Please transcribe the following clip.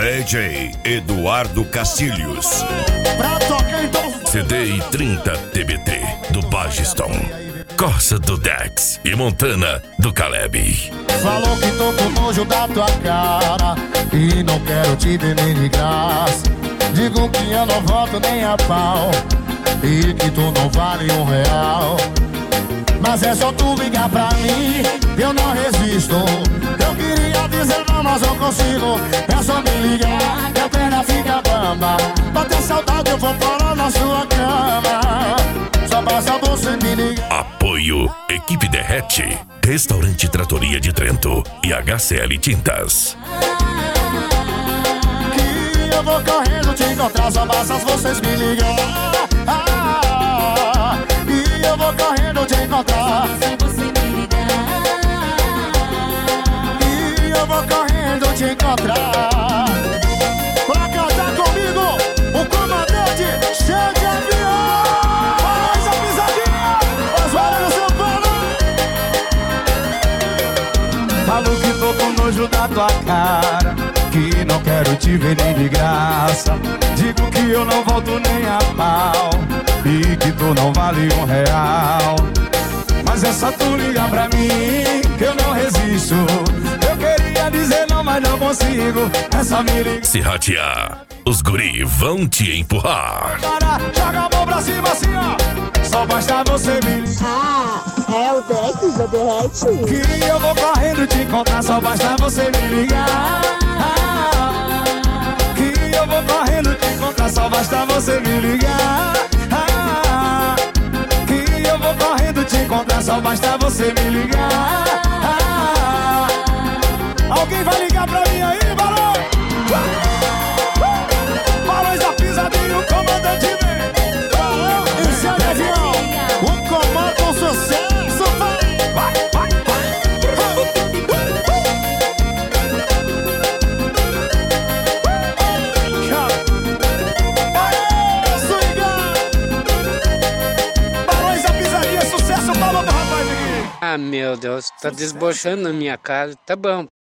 DJ Eduardo Cacilhos. CD e 30 TBT do Bagiston. Corsa do Dex e Montana do Caleb. Falou que tô com nojo da tua cara e não quero te ver nem de graça. Digo que eu não volto nem a pau e que tu não vale R$1. Mas é só tu ligar pra mim, eu não resisto. Eu queria dizer não, mas não consigo. É só me ligar, minha perna fica bamba. Bater saudade, eu vou parar na sua cama. Só basta você me ligar. Apoio Equipe Derrete, Restaurante Tratoria de Trento e HCL Tintas. Que eu vou correndo te encontrar, só basta vocês me ligar. E eu vou correndo te encontrar. E eu vou correndo te encontrar. Pra cantar comigo, o comandante chega de avião. Faz a pisadinha, Oswaldo São Paulo. Falo que tô com nojo da tua cara, que não quero te ver nem de graça. Digo que eu não volto nem a pau e que tu não vale R$1. Mas é só tu ligar pra mim que eu não resisto. Eu queria dizer não, mas não consigo. É só me ligar. Se ratear, os guri vão te empurrar. Para, joga a mão pra cima assim, ó. Só basta você me ligar. Ah, é o Dex do Derrete. Que eu vou correndo te encontrar. Só basta você me ligar. Que eu vou correndo te encontrar. Só basta você me ligar. Que eu vou correndo te encontrar. Só basta você me ligar. Alguém vai ligar pra mim aí, Balão? Balões da pisadinha, o comandante vem. Balão, esse é o avião. O comando, o sucesso, vai. Vai, vai, vai. Aê, swinga. Balões da pisadinha, sucesso, palma do rapaz aqui. Ah, meu Deus, tá desbochando na minha cara. Tá bom.